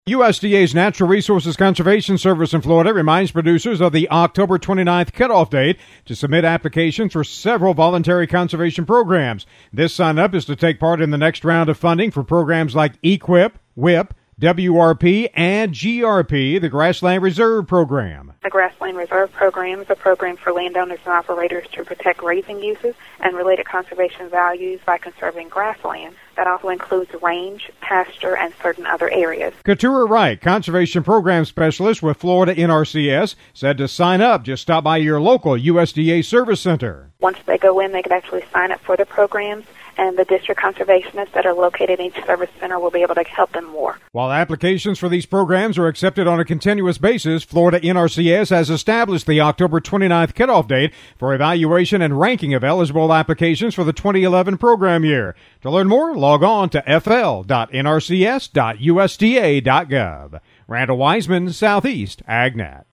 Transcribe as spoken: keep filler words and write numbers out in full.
U S D A's Natural Resources Conservation Service in Florida reminds producers of the October twenty-ninth cutoff date to submit applications for several voluntary conservation programs. This sign-up is to take part in the next round of funding for programs like E Q I P, W I P, W R P, and G R P, the Grassland Reserve Program. The Grassland Reserve Program is a program for landowners and operators to protect grazing uses and related conservation values by conserving grassland. That also includes range, pasture, and certain other areas. Katura Wright, Conservation Program Specialist with Florida N R C S, said to sign up, just stop by your local U S D A Service Center. Once they go in, they can actually sign up for the programs, and the district conservationists that are located in each service center will be able to help them more. While applications for these programs are accepted on a continuous basis, Florida N R C S has established the October twenty-ninth cutoff date for evaluation and ranking of eligible applications for the twenty eleven program year. To learn more, log on to f l dot n r c s dot u s d a dot gov. Randall Wiseman, Southeast AgNet.